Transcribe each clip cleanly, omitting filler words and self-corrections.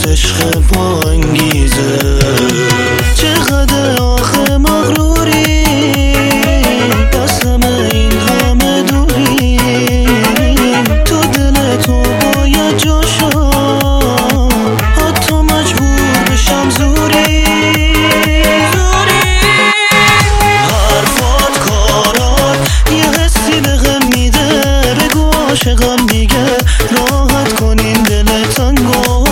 عشق با انگیزه. چقدر آخه مغروری بس همه این همه دوری، تو دل تو باید جاشو حتی مجبور بشم زوری. حرفات کارات یه حسی به غم میده، بگو عاشقم دیگه راحت کنین دل تنگو.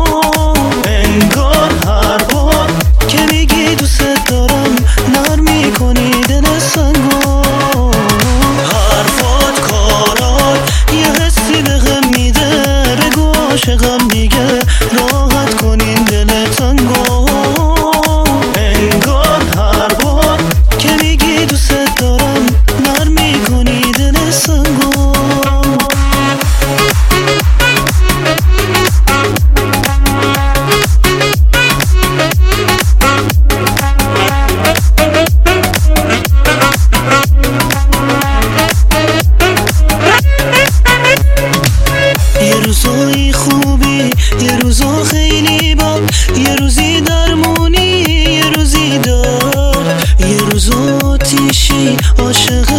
انگار هر بار که میگی دوست دارم نرم میکنی دل سنگو. حرفات کارات یه حسی به غم میده، بگو عاشقم دیگه راحت کنین دل تنگو. انگار هر بار که میگی دوست دارم نرم میکنی دل سنگو. یه روزای خوبی، یه روزا خیلی بد، یه روزی درمونی، یه روزی دار، یه روزا آتیشی عاشق